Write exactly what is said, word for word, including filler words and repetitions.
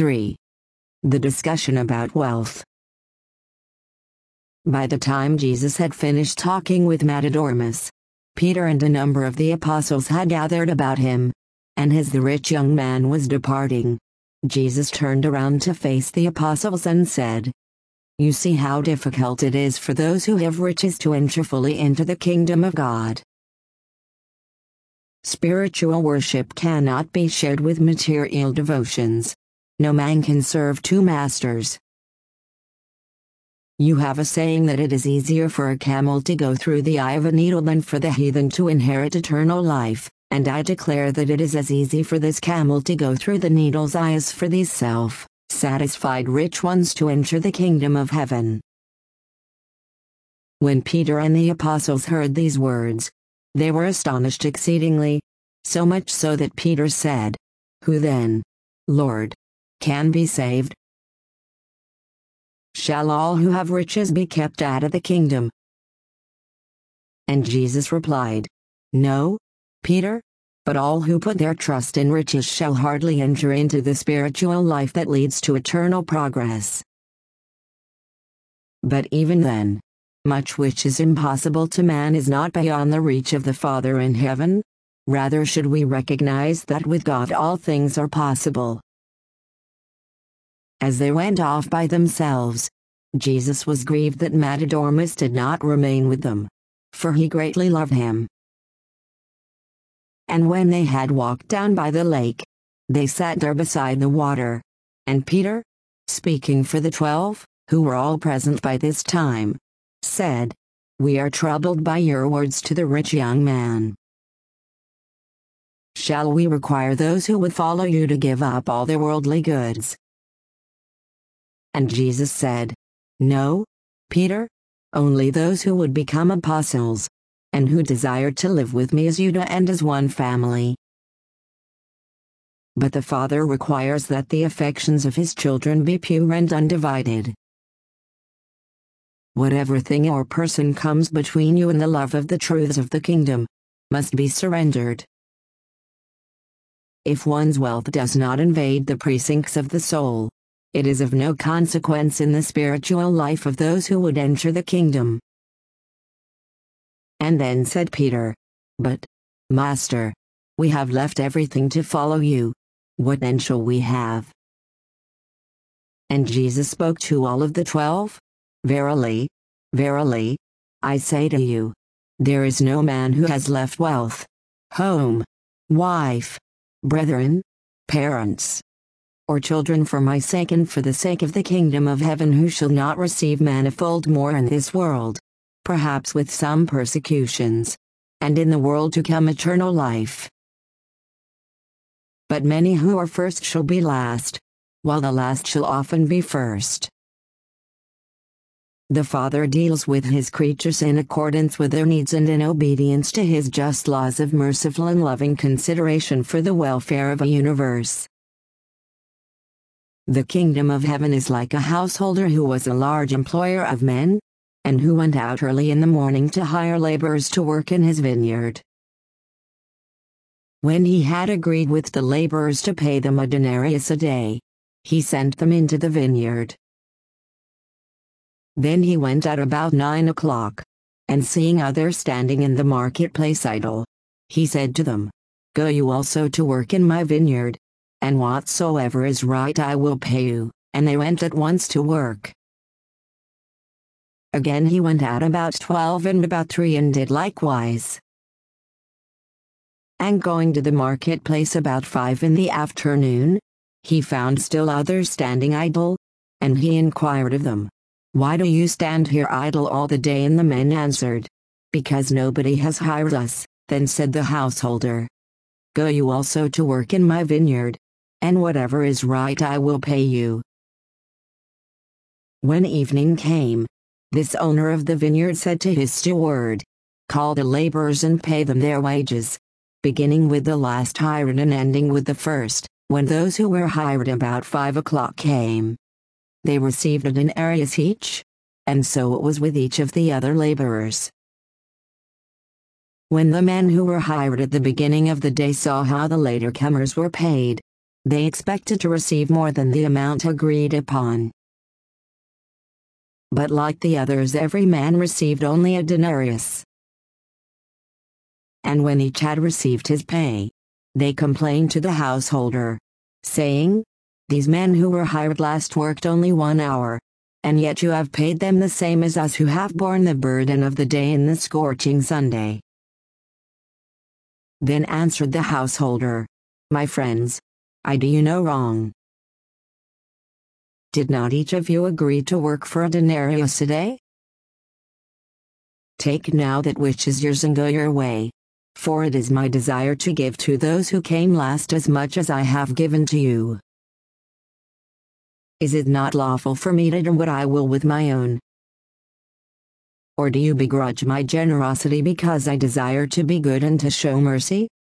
three. The discussion about wealth. By the time Jesus had finished talking with Matadormus, Peter and a number of the apostles had gathered about him, and as the rich young man was departing, Jesus turned around to face the apostles and said, "You see how difficult it is for those who have riches to enter fully into the kingdom of God. Spiritual worship cannot be shared with material devotions. No man can serve two masters. You have a saying that it is easier for a camel to go through the eye of a needle than for the heathen to inherit eternal life, and I declare that it is as easy for this camel to go through the needle's eye as for these self-satisfied rich ones to enter the kingdom of heaven." When Peter and the apostles heard these words, they were astonished exceedingly, so much so that Peter said, "Who then, Lord, can be saved? Shall all who have riches be kept out of the kingdom?" And Jesus replied, "No, Peter, but all who put their trust in riches shall hardly enter into the spiritual life that leads to eternal progress. But even then, much which is impossible to man is not beyond the reach of the Father in heaven. Rather should we recognize that with God all things are possible." As they went off by themselves, Jesus was grieved that Matadormus did not remain with them, for he greatly loved him. And when they had walked down by the lake, they sat there beside the water, and Peter, speaking for the twelve, who were all present by this time, said, "We are troubled by your words to the rich young man. Shall we require those who would follow you to give up all their worldly goods?" And Jesus said, "No, Peter, only those who would become apostles, and who desire to live with me as Judah and as one family. But the Father requires that the affections of his children be pure and undivided. Whatever thing or person comes between you and the love of the truths of the kingdom, must be surrendered. If one's wealth does not invade the precincts of the soul, it is of no consequence in the spiritual life of those who would enter the kingdom." And then said Peter, "But, Master, we have left everything to follow you. What then shall we have?" And Jesus spoke to all of the twelve, "Verily, verily, I say to you, there is no man who has left wealth, home, wife, brethren, parents, or children for my sake and for the sake of the kingdom of heaven who shall not receive manifold more in this world, perhaps with some persecutions, and in the world to come eternal life. But many who are first shall be last, while the last shall often be first." The Father deals with his creatures in accordance with their needs and in obedience to his just laws of merciful and loving consideration for the welfare of a universe. The kingdom of heaven is like a householder who was a large employer of men, and who went out early in the morning to hire laborers to work in his vineyard. When he had agreed with the laborers to pay them a denarius a day, he sent them into the vineyard. Then he went out about nine o'clock, and seeing others standing in the marketplace idle, he said to them, "Go you also to work in my vineyard, and whatsoever is right I will pay you." And they went at once to work. Again he went out about twelve and about three and did likewise. And going to the marketplace about five in the afternoon, he found still others standing idle, and he inquired of them, "Why do you stand here idle all the day?" And the men answered, "Because nobody has hired us." Then said the householder, "Go you also to work in my vineyard, and whatever is right I will pay you." When evening came, this owner of the vineyard said to his steward, "Call the laborers and pay them their wages, beginning with the last hired and ending with the first." When those who were hired about five o'clock came, they received a denarius each, and so it was with each of the other laborers. When the men who were hired at the beginning of the day saw how the later comers were paid, They expected to receive more than the amount agreed upon. But like the others, every man received only a denarius. And when each had received his pay, they complained to the householder, saying, "These men who were hired last worked only one hour, and yet you have paid them the same as us who have borne the burden of the day and the scorching Sunday." Then answered the householder, "My friends, I do you no wrong. Did not each of you agree to work for a denarius a day? Take now that which is yours and go your way, for it is my desire to give to those who came last as much as I have given to you. Is it not lawful for me to do what I will with my own? Or do you begrudge my generosity because I desire to be good and to show mercy?"